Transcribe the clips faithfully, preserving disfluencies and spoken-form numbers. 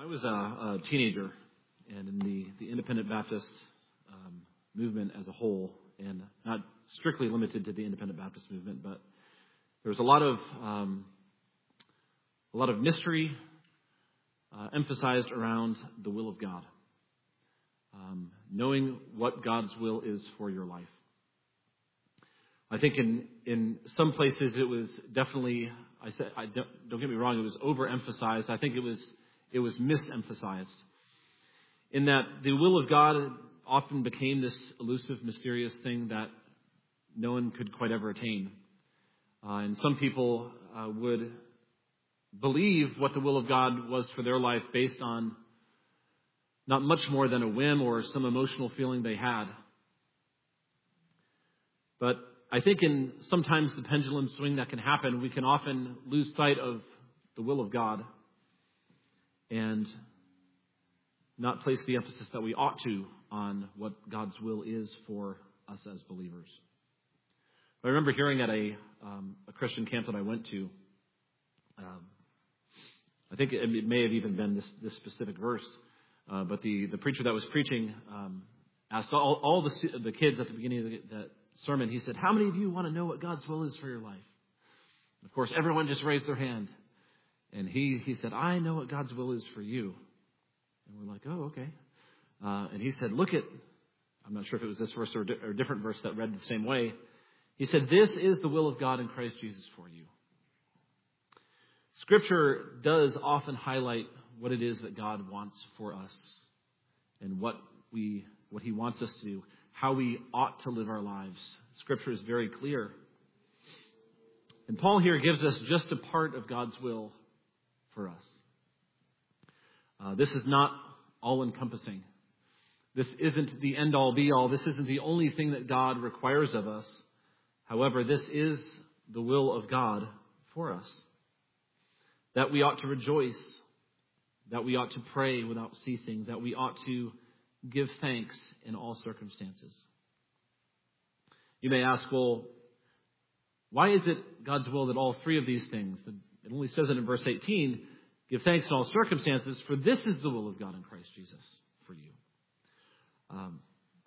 I was a, a teenager, and in the, the independent Baptist um, movement as a whole, and not strictly limited to the independent Baptist movement, but there was a lot of um, a lot of mystery uh, emphasized around the will of God, um, knowing what God's will is for your life. I think in in some places it was definitely, I said, I don't, don't get me wrong, it was overemphasized. I think it was it was misemphasized, in that the will of God often became this elusive, mysterious thing that no one could quite ever attain. Uh, and some people uh, would believe what the will of God was for their life based on not much more than a whim or some emotional feeling they had. But I think in sometimes the pendulum swing that can happen, we can often lose sight of the will of God and not place the emphasis that we ought to on what God's will is for us as believers. I remember hearing at a, um, a Christian camp that I went to, um, I think it, it may have even been this, this specific verse, uh, but the, the preacher that was preaching um, asked all, all the, the kids at the beginning of the, that sermon, he said, "How many of you want to know what God's will is for your life?" Of course, everyone just raised their hand. And he, he said, "I know what God's will is for you." And we're like, "Oh, okay." Uh, and he said, "Look at," I'm not sure if it was this verse or, or a different verse that read the same way. He said, "This is the will of God in Christ Jesus for you." Scripture does often highlight what it is that God wants for us and what we, what He wants us to do, how we ought to live our lives. Scripture is very clear. And Paul here gives us just a part of God's will for us. Uh, this is not all-encompassing. This isn't the end-all, be-all. This isn't the only thing that God requires of us. However, this is the will of God for us. That we ought to rejoice. That we ought to pray without ceasing. That we ought to give thanks in all circumstances. You may ask, well, why is it God's will that all three of these things, it only says it in verse eighteen, give thanks in all circumstances, for this is the will of God in Christ Jesus for you. Um,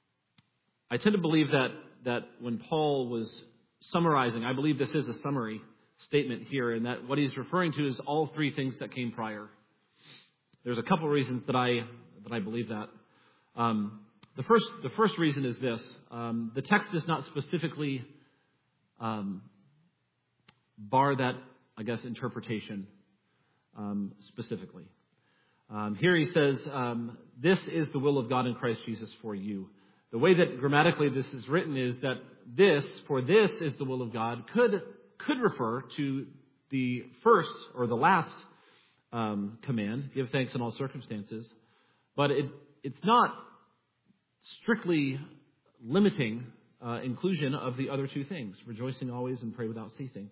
I tend to believe that that when Paul was summarizing, I believe this is a summary statement here, and that what he's referring to is all three things that came prior. There's a couple of reasons that I that I believe that. Um, the first the first reason is this: um, the text does not specifically um, bar that, I guess, interpretation um, specifically. Um, here he says, um, "This is the will of God in Christ Jesus for you." The way that grammatically this is written is that this, for this is the will of God, could could refer to the first or the last um, command, give thanks in all circumstances, but it it's not strictly limiting uh, inclusion of the other two things, rejoicing always and pray without ceasing.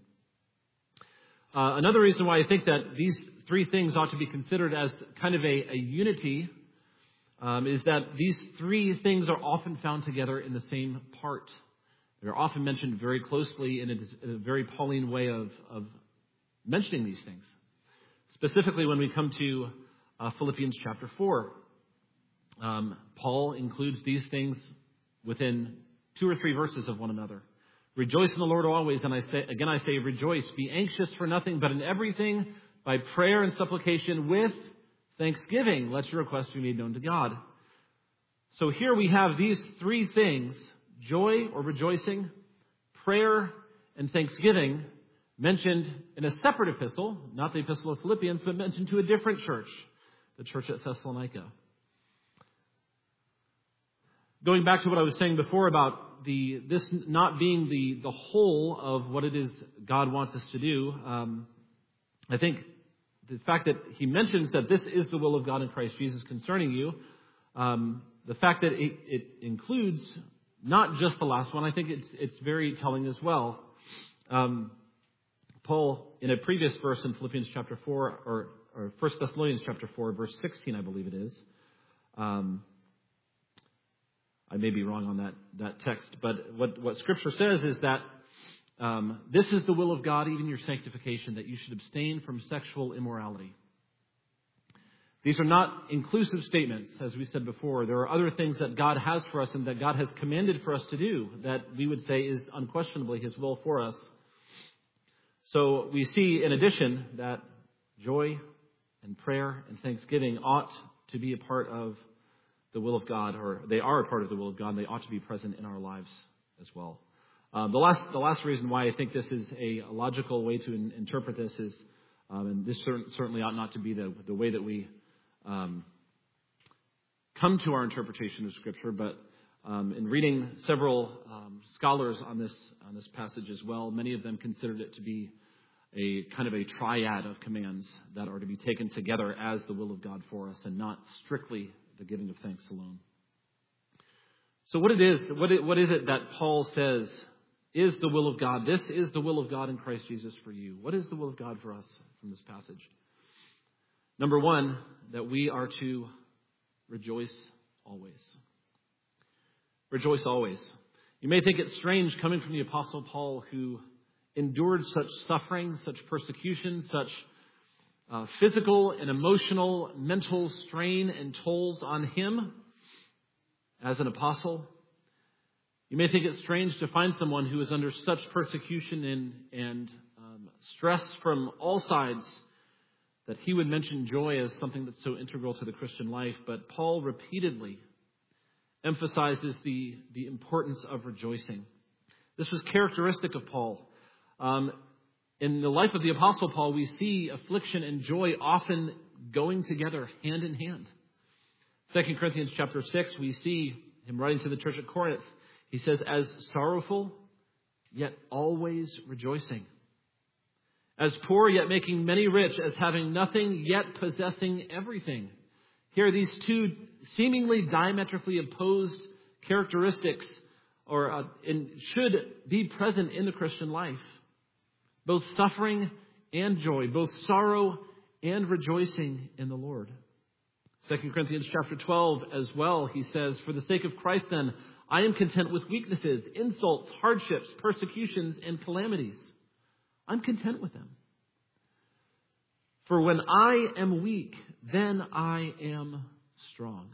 Uh, another reason why I think that these three things ought to be considered as kind of a, a unity um, is that these three things are often found together in the same part. They're often mentioned very closely in a, in a very Pauline way of, of mentioning these things. Specifically when we come to uh, Philippians chapter four. Um, Paul includes these things within two or three verses of one another. Rejoice in the Lord always, and I say again I say rejoice. Be anxious for nothing, but in everything by prayer and supplication with thanksgiving let your requests be made known to God. So here we have these three things: joy or rejoicing, prayer, and thanksgiving, mentioned in a separate epistle, not the epistle of Philippians, but mentioned to a different church, the church at Thessalonica. Going back to what I was saying before about the this not being the, the whole of what it is God wants us to do, um, I think the fact that he mentions that this is the will of God in Christ Jesus concerning you, um, the fact that it, it includes not just the last one, I think it's it's very telling as well. Um, Paul, in a previous verse in Philippians chapter four, or, or First Thessalonians chapter four, verse sixteen, I believe it is. Um, I may be wrong on that, that text, but what, what Scripture says is that um, this is the will of God, even your sanctification, that you should abstain from sexual immorality. These are not inclusive statements, as we said before. There are other things that God has for us and that God has commanded for us to do that we would say is unquestionably His will for us. So we see, in addition, that joy and prayer and thanksgiving ought to be a part of the will of God, or they are a part of the will of God, and they ought to be present in our lives as well. Um, the last the last reason why I think this is a logical way to in, interpret this is, um, and this cer- certainly ought not to be the, the way that we um, come to our interpretation of Scripture, but um, in reading several um, scholars on this on this passage as well, many of them considered it to be a kind of a triad of commands that are to be taken together as the will of God for us, and not strictly the giving of thanks alone. So what it is, what it, what is it that Paul says is the will of God? This is the will of God in Christ Jesus for you. What is the will of God for us from this passage? Number one, that we are to rejoice always. Rejoice always. You may think it's strange coming from the Apostle Paul, who endured such suffering, such persecution, such uh, physical and emotional, mental strain and tolls on him as an apostle. You may think it's strange to find someone who is under such persecution and, and um, stress from all sides, that he would mention joy as something that's so integral to the Christian life. But Paul repeatedly emphasizes the, the importance of rejoicing. This was characteristic of Paul. Um, in the life of the Apostle Paul, we see affliction and joy often going together hand in hand. Second Corinthians chapter six, we see him writing to the church at Corinth. He says, as sorrowful, yet always rejoicing. As poor, yet making many rich. As having nothing, yet possessing everything. Here are these two seemingly diametrically opposed characteristics, or uh, in, should be present in the Christian life. Both suffering and joy, both sorrow and rejoicing in the Lord. Second Corinthians chapter twelve as well, he says, for the sake of Christ then, I am content with weaknesses, insults, hardships, persecutions, and calamities. I'm content with them. For when I am weak, then I am strong.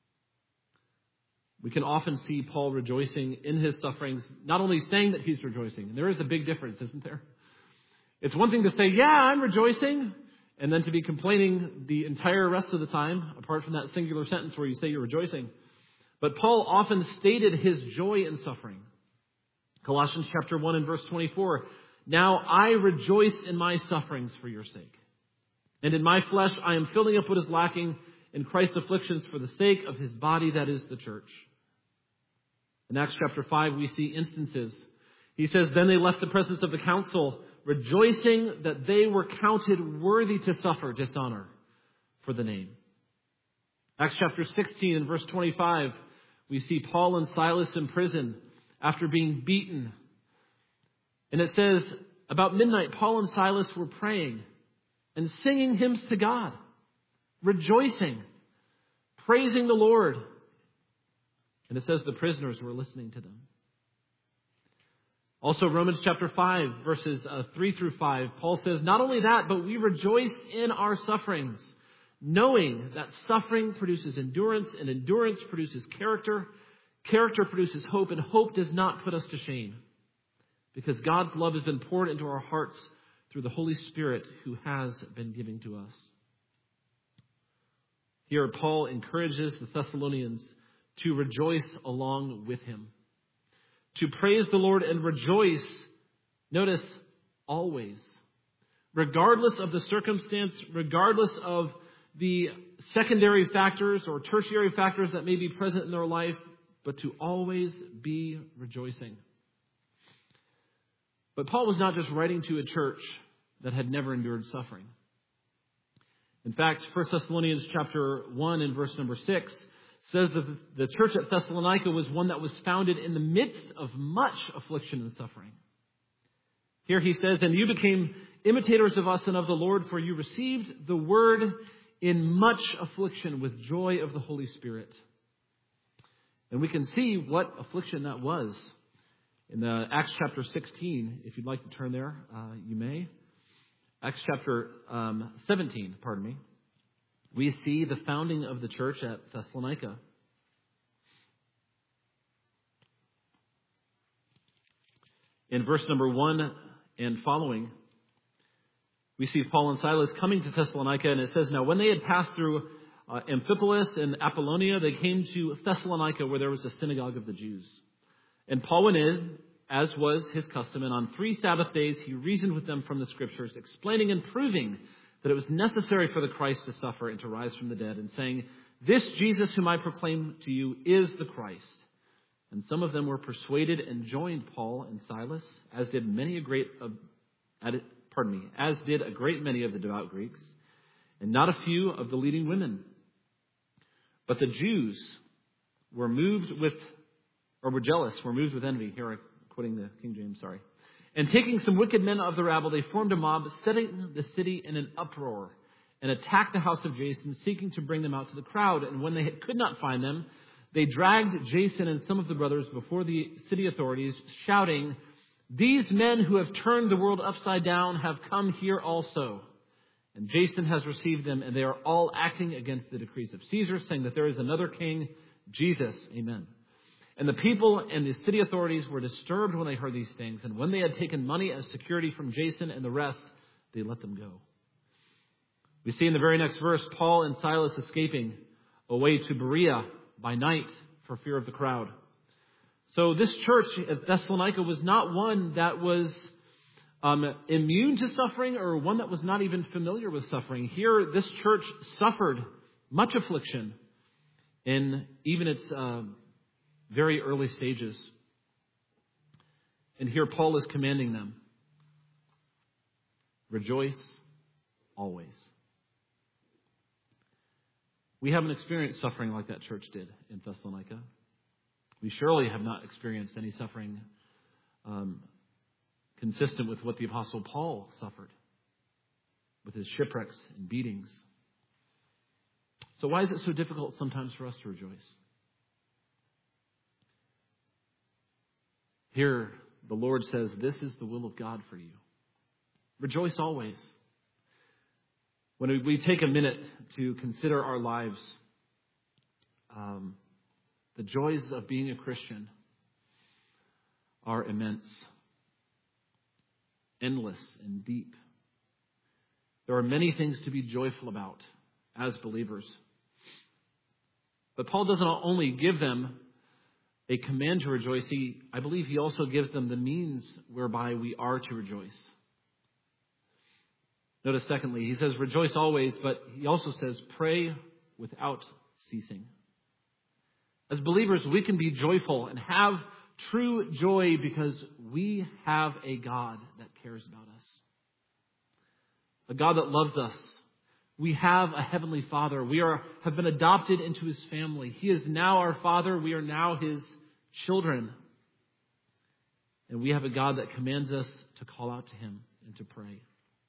We can often see Paul rejoicing in his sufferings, not only saying that he's rejoicing. There is a big difference, isn't there? It's one thing to say, yeah, I'm rejoicing, and then to be complaining the entire rest of the time, apart from that singular sentence where you say you're rejoicing. But Paul often stated his joy in suffering. Colossians chapter one and verse twenty-four, now I rejoice in my sufferings for your sake. And in my flesh I am filling up what is lacking in Christ's afflictions for the sake of his body, that is the church. In Acts chapter five, we see instances. He says, then they left the presence of the council, rejoicing that they were counted worthy to suffer dishonor for the name. Acts chapter sixteen and verse twenty-five, we see Paul and Silas in prison after being beaten. And it says, about midnight, Paul and Silas were praying and singing hymns to God, rejoicing, praising the Lord. And it says the prisoners were listening to them. Also, Romans chapter five, verses uh, three through five, Paul says, not only that, but we rejoice in our sufferings, knowing that suffering produces endurance, and endurance produces character. Character produces hope, and hope does not put us to shame, because God's love has been poured into our hearts through the Holy Spirit who has been given to us. Here, Paul encourages the Thessalonians to rejoice along with him, to praise the Lord and rejoice, notice, always, regardless of the circumstance, regardless of the secondary factors or tertiary factors that may be present in their life, but to always be rejoicing. But Paul was not just writing to a church that had never endured suffering. In fact, First Thessalonians chapter one and verse number six says that the church at Thessalonica was one that was founded in the midst of much affliction and suffering. Here he says, and you became imitators of us and of the Lord, for you received the word in much affliction with joy of the Holy Spirit. And we can see what affliction that was. In the Acts chapter sixteen, if you'd like to turn there, uh, you may. Acts chapter um, seventeen, pardon me. we see the founding of the church at Thessalonica. In verse number one and following, we see Paul and Silas coming to Thessalonica, and it says, "Now when they had passed through uh, Amphipolis and Apollonia, they came to Thessalonica, where there was a synagogue of the Jews. And Paul went in, as was his custom, and on three Sabbath days he reasoned with them from the Scriptures, explaining and proving that it was necessary for the Christ to suffer and to rise from the dead, and saying, 'This Jesus whom I proclaim to you is the Christ.' And some of them were persuaded and joined Paul and Silas, as did many a great, uh, pardon me, as did a great many of the devout Greeks, and not a few of the leading women. But the Jews were moved with, or were jealous, were moved with envy." Here I'm quoting the King James, sorry. "And taking some wicked men of the rabble, they formed a mob, setting the city in an uproar, and attacked the house of Jason, seeking to bring them out to the crowd. And when they could not find them, they dragged Jason and some of the brothers before the city authorities, shouting, 'These men who have turned the world upside down have come here also. And Jason has received them, and they are all acting against the decrees of Caesar, saying that there is another king, Jesus.' Amen. And the people and the city authorities were disturbed when they heard these things. And when they had taken money as security from Jason and the rest, they let them go." We see in the very next verse, Paul and Silas escaping away to Berea by night for fear of the crowd. So this church at Thessalonica was not one that was um, immune to suffering, or one that was not even familiar with suffering. Here, this church suffered much affliction in even its uh, very early stages. And here Paul is commanding them, "Rejoice always." We haven't experienced suffering like that church did in Thessalonica. We surely have not experienced any suffering um, consistent with what the Apostle Paul suffered with his shipwrecks and beatings. So why is it so difficult sometimes for us to rejoice? Here, the Lord says, this is the will of God for you. Rejoice always. When we take a minute to consider our lives, um, the joys of being a Christian are immense, endless, and deep. There are many things to be joyful about as believers. But Paul doesn't only give them a command to rejoice. He, I believe he also gives them the means whereby we are to rejoice. Notice, secondly, he says, rejoice always, but he also says, pray without ceasing. As believers, we can be joyful and have true joy because we have a God that cares about us. A God that loves us. We have a heavenly Father. We are have been adopted into his family. He is now our Father. We are now his children. And we have a God that commands us to call out to him and to pray.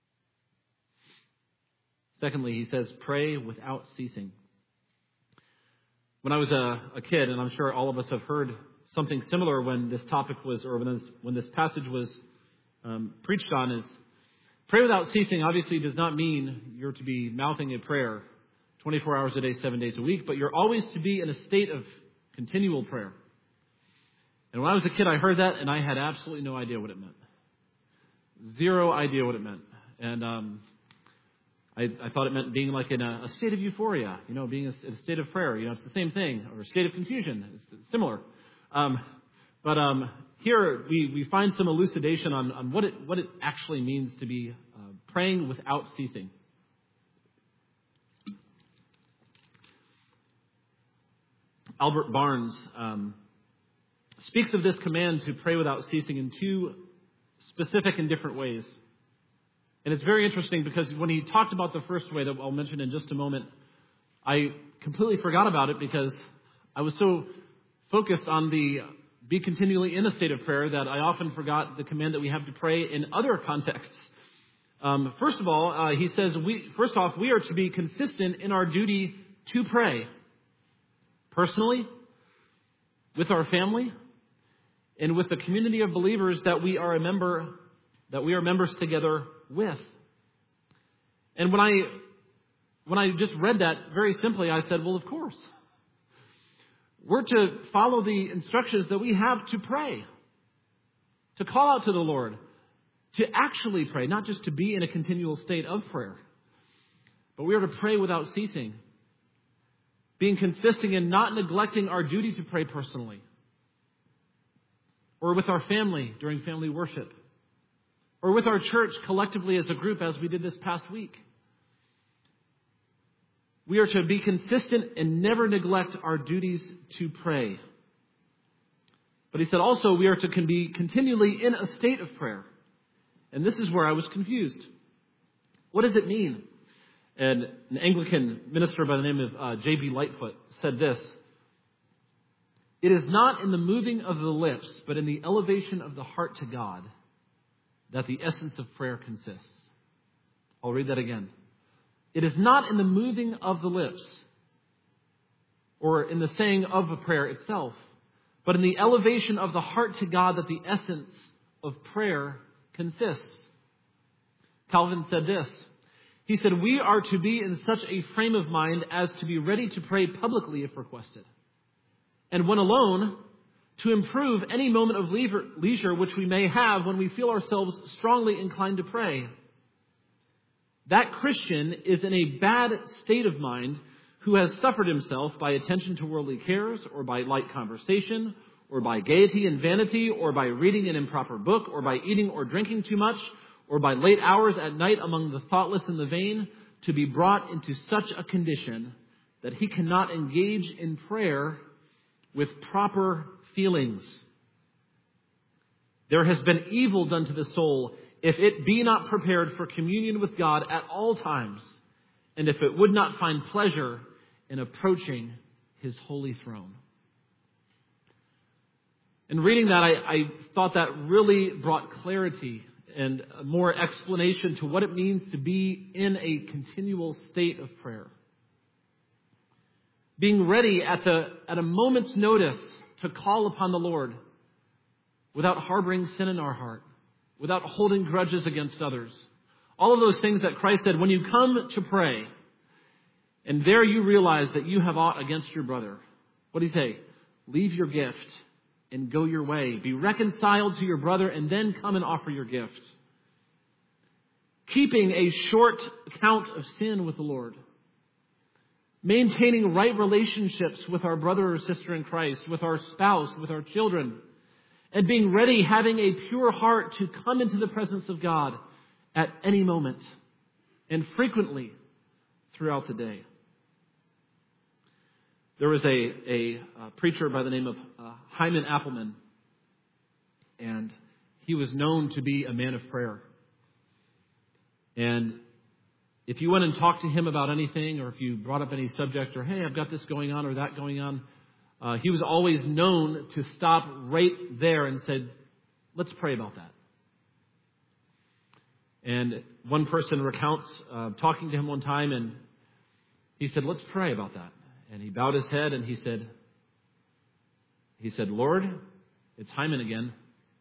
Secondly, he says, pray without ceasing. When I was a, a kid, and I'm sure all of us have heard something similar when this topic was, or when this, when this passage was um, preached on, is pray without ceasing obviously does not mean you're to be mouthing a prayer twenty-four hours a day, seven days a week, but you're always to be in a state of continual prayer. And when I was a kid, I heard that, and I had absolutely no idea what it meant. Zero idea what it meant. And um, I, I thought it meant being like in a, a state of euphoria, you know, being a, in a state of prayer. You know, it's the same thing, or a state of confusion. It's similar. Um, but um, here we, we find some elucidation on, on what it what it actually means to be uh, praying without ceasing. Albert Barnes um, speaks of this command to pray without ceasing in two specific and different ways. And it's very interesting because when he talked about the first way that I'll mention in just a moment, I completely forgot about it because I was so focused on the be continually in a state of prayer that I often forgot the command that we have to pray in other contexts. Um, first of all, uh, he says, we first off, we are to be consistent in our duty to pray. Personally, with our family, and with the community of believers that we are a member, that we are members together with. And when I when I just read that very simply, I said, well, of course. We're to follow the instructions that we have to pray, to call out to the Lord, to actually pray, not just to be in a continual state of prayer. But we are to pray without ceasing, being consistent in not neglecting our duty to pray personally, or with our family during family worship, or with our church collectively as a group as we did this past week. We are to be consistent and never neglect our duties to pray. But he said also we are to be continually in a state of prayer. And this is where I was confused. What does it mean? And an Anglican minister by the name of uh, J B Lightfoot said this: "It is not in the moving of the lips, but in the elevation of the heart to God that the essence of prayer consists." I'll read that again. It is not in the moving of the lips or in the saying of a prayer itself, but in the elevation of the heart to God that the essence of prayer consists. Calvin said this. He said, "We are to be in such a frame of mind as to be ready to pray publicly if requested. And when alone, to improve any moment of leisure which we may have when we feel ourselves strongly inclined to pray. That Christian is in a bad state of mind who has suffered himself by attention to worldly cares, or by light conversation, or by gaiety and vanity, or by reading an improper book, or by eating or drinking too much, or by late hours at night among the thoughtless and the vain, to be brought into such a condition that he cannot engage in prayer with proper feelings. There has been evil done to the soul if it be not prepared for communion with God at all times, and if it would not find pleasure in approaching his holy throne." In reading that, I, I thought that really brought clarity and more explanation to what it means to be in a continual state of prayer. Being ready at the at a moment's notice to call upon the Lord without harboring sin in our heart, without holding grudges against others. All of those things that Christ said, when you come to pray, and there you realize that you have aught against your brother, what did he say? Leave your gift and go your way. Be reconciled to your brother and then come and offer your gift. Keeping a short account of sin with the Lord. Maintaining right relationships with our brother or sister in Christ, with our spouse, with our children. And being ready, having a pure heart to come into the presence of God at any moment and frequently throughout the day. There was a, a, a preacher by the name of uh, Hyman Appleman, and he was known to be a man of prayer. And if you went and talked to him about anything, or if you brought up any subject, or hey, I've got this going on or that going on, uh, he was always known to stop right there and said, let's pray about that. And one person recounts uh, talking to him one time, and he said, let's pray about that. And he bowed his head and he said, he said, Lord, it's Hyman again.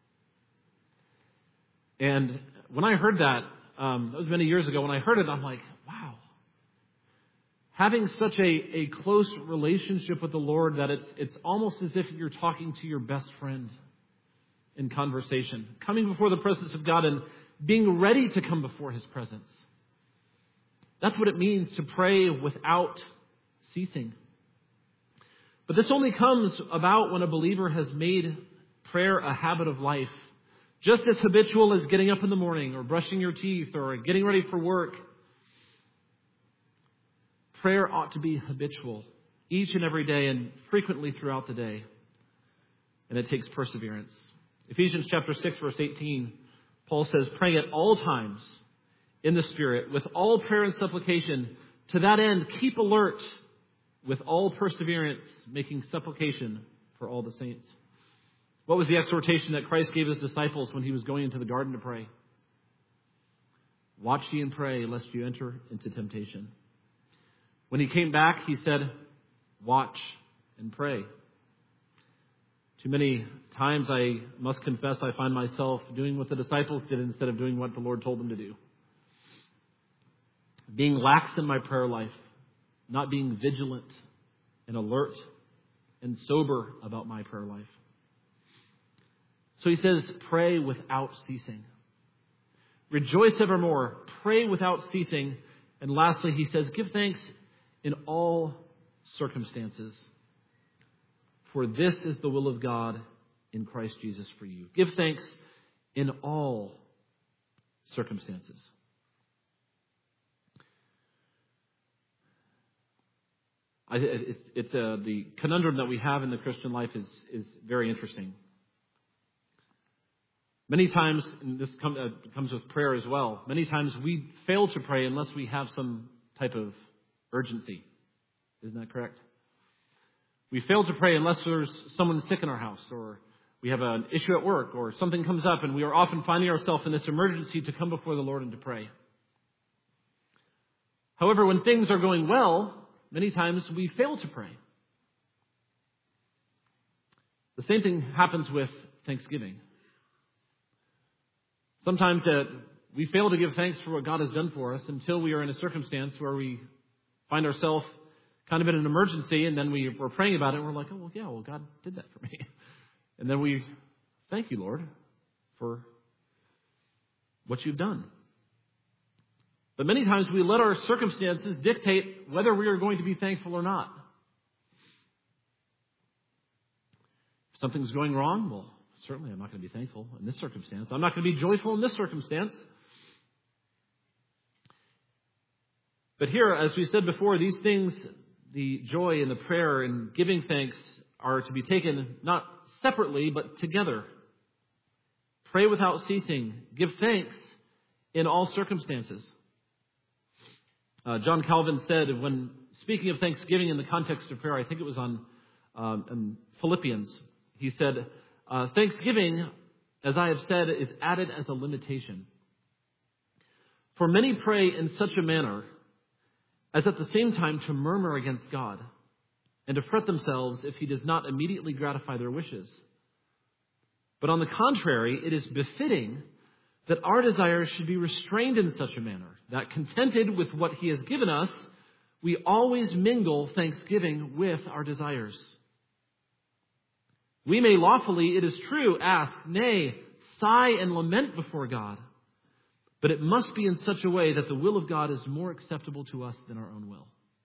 And when I heard that, um, that was many years ago, when I heard it, I'm like, wow. Having such a, a close relationship with the Lord that it's it's almost as if you're talking to your best friend in conversation. Coming before the presence of God and being ready to come before his presence. That's what it means to pray without ceasing. But this only comes about when a believer has made prayer a habit of life. Just as habitual as getting up in the morning or brushing your teeth or getting ready for work. Prayer ought to be habitual each and every day and frequently throughout the day. And it takes perseverance. Ephesians chapter six, verse eighteen, Paul says, praying at all times in the Spirit with all prayer and supplication. To that end, keep alert with all perseverance, making supplication for all the saints. What was the exhortation that Christ gave his disciples when he was going into the garden to pray? Watch ye and pray, lest you enter into temptation. When he came back, he said, watch and pray. Too many times, I must confess, I find myself doing what the disciples did instead of doing what the Lord told them to do. being lax in my prayer life, not being vigilant and alert and sober about my prayer life. So he says, pray without ceasing. Rejoice evermore. Pray without ceasing. And lastly, he says, give thanks in all circumstances. For this is the will of God in Christ Jesus for you. Give thanks in all circumstances. I, it's it's uh, the conundrum that we have in the Christian life is, is very interesting. Many times, and this come, uh, comes with prayer as well, many times we fail to pray unless we have some type of urgency. Isn't that correct? We fail to pray unless there's someone sick in our house, or we have an issue at work, or something comes up, and we are often finding ourselves in this emergency to come before the Lord and to pray. However, when things are going well, many times we fail to pray. The same thing happens with thanksgiving. Sometimes uh, we fail to give thanks for what God has done for us until we are in a circumstance where we find ourselves kind of in an emergency, and then we, we're praying about it, and we're like, oh, well, yeah, well, God did that for me. And then we thank you, Lord, for what you've done. But many times we let our circumstances dictate whether we are going to be thankful or not. If something's going wrong, well, certainly I'm not going to be thankful in this circumstance. I'm not going to be joyful in this circumstance. But here, as we said before, these things, the joy and the prayer and giving thanks, are to be taken not separately, but together. Pray without ceasing. Give thanks in all circumstances. Uh, John Calvin said, when speaking of thanksgiving in the context of prayer, I think it was on um, in Philippians, he said, uh, thanksgiving, as I have said, is added as a limitation. For many pray in such a manner as at the same time to murmur against God and to fret themselves if he does not immediately gratify their wishes. But on the contrary, it is befitting that our desires should be restrained in such a manner that, contented with what he has given us, we always mingle thanksgiving with our desires. We may lawfully, it is true, ask, nay, sigh and lament before God, but it must be in such a way that the will of God is more acceptable to us than our own will.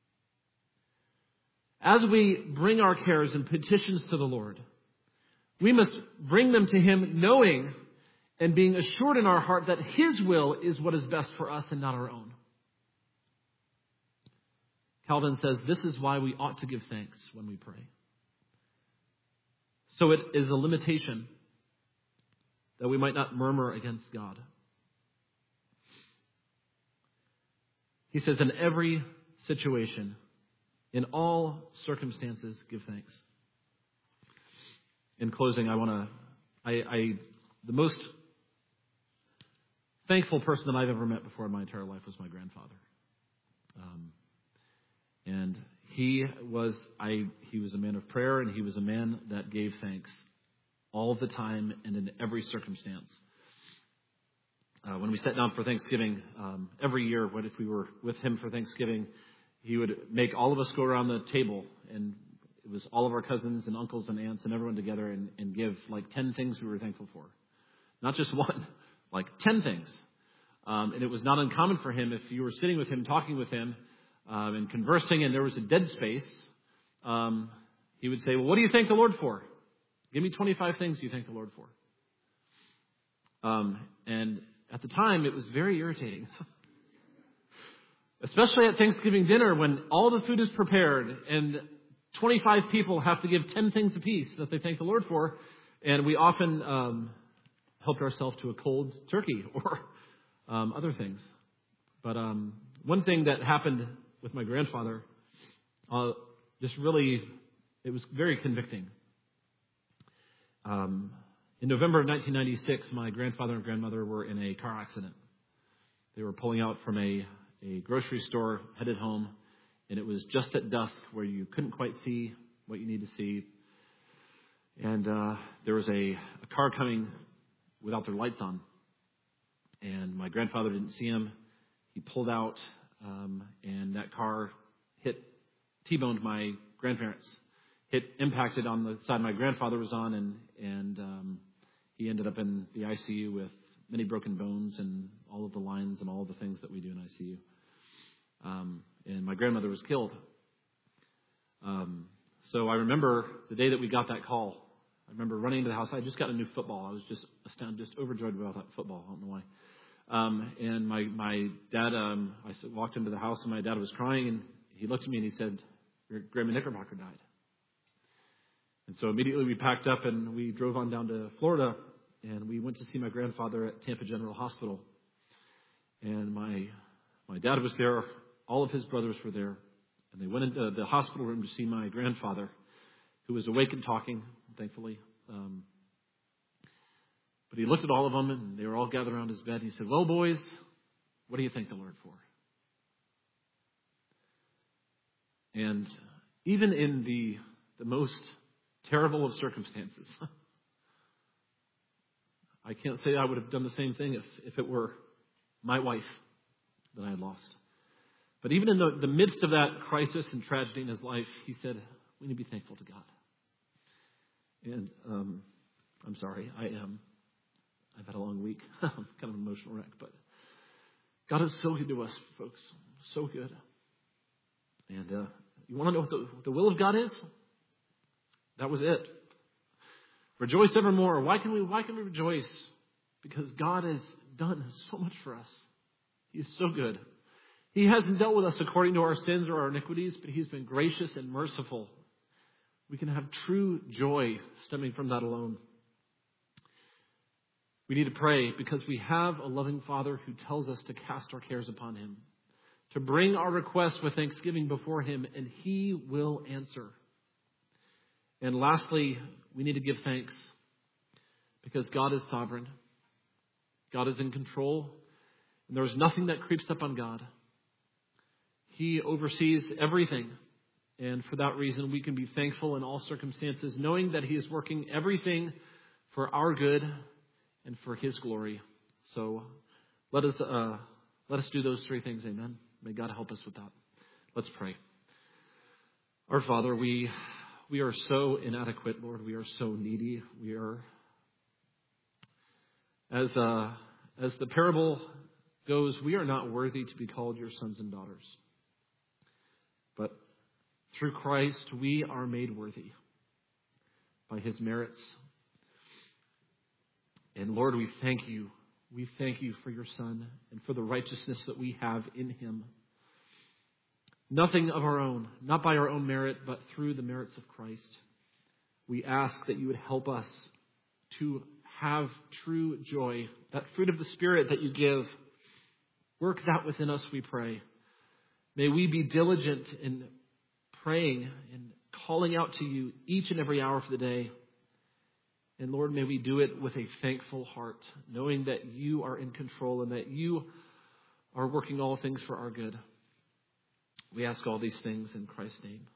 As we bring our cares and petitions to the Lord, we must bring them to him knowing and being assured in our heart that his will is what is best for us and not our own. Calvin says this is why we ought to give thanks when we pray. So it is a limitation that we might not murmur against God. He says, in every situation, in all circumstances, give thanks. In closing, I want to, I, I, the most thankful person that I've ever met before in my entire life was my grandfather. Um, and he was, I, he was a man of prayer, and he was a man that gave thanks all the time and in every circumstance. Uh, when we sat down for Thanksgiving, um, every year, what if we were with him for Thanksgiving, he would make all of us go around the table, and it was all of our cousins and uncles and aunts and everyone together, and, and give like ten things we were thankful for. Not just one, like ten things. Um, and it was not uncommon for him, if you were sitting with him, talking with him, um, and conversing, and there was a dead space, um, he would say, well, what do you thank the Lord for? Give me twenty-five things you thank the Lord for. Um, and at the time, it was very irritating. Especially at Thanksgiving dinner, when all the food is prepared and twenty-five people have to give ten things apiece that they thank the Lord for. And we often um, helped ourselves to a cold turkey or um, other things. But um, one thing that happened with my grandfather, uh, just really, it was very convicting. Um, in November of nineteen ninety-six, my grandfather and grandmother were in a car accident. They were pulling out from a, a grocery store, headed home, and it was just at dusk where you couldn't quite see what you need to see. And uh, there was a, a car coming without their lights on. And my grandfather didn't see him. He pulled out um, and that car hit, T-boned my grandparents. Hit impacted on the side my grandfather was on, and and um, he ended up in the I C U with many broken bones and all of the lines and all of the things that we do in I C U. Um, and my grandmother was killed. Um, so I remember the day that we got that call. I remember running into the house. I had just got a new football. I was just astounded, just overjoyed about that football. I don't know why. Um, and my my dad, um, I walked into the house and my dad was crying, and he looked at me and he said, "Your Grandma Knickerbocker died." And so immediately we packed up and we drove on down to Florida, and we went to see my grandfather at Tampa General Hospital. And my my dad was there. All of his brothers were there. And they went into the hospital room to see my grandfather, who was awake and talking, thankfully. Um, but he looked at all of them, and they were all gathered around his bed. He said, "Well, boys, what do you thank the Lord for?" And even in the the most terrible of circumstances, I can't say I would have done the same thing if, if it were my wife that I had lost. But even in the, the midst of that crisis and tragedy in his life, he said, we need to be thankful to God. And um, I'm sorry, I am. I've had a long week. I'm kind of an emotional wreck, but God is so good to us, folks. So good. And uh, you want to know what the, what the will of God is? That was it. Rejoice evermore. Why can we? Why can we rejoice? Because God has done so much for us. He is so good. He hasn't dealt with us according to our sins or our iniquities, but He's been gracious and merciful. We can have true joy stemming from that alone. We need to pray because we have a loving Father who tells us to cast our cares upon Him, to bring our requests with thanksgiving before Him, and He will answer. And lastly, we need to give thanks because God is sovereign. God is in control, and there is nothing that creeps up on God. He oversees everything, and for that reason, we can be thankful in all circumstances, knowing that He is working everything for our good and for His glory. So let us uh, let us do those three things. Amen. May God help us with that. Let's pray. Our Father, we we are so inadequate, Lord. We are so needy. We are, as uh, as the parable goes, we are not worthy to be called your sons and daughters. But through Christ, we are made worthy by His merits. And Lord, we thank you. We thank you for your Son and for the righteousness that we have in Him. Nothing of our own, not by our own merit, but through the merits of Christ. We ask that you would help us to have true joy, that fruit of the Spirit that you give. Work that within us, we pray. May we be diligent in praying and calling out to you each and every hour of the day. And Lord, may we do it with a thankful heart, knowing that you are in control and that you are working all things for our good. We ask all these things in Christ's name.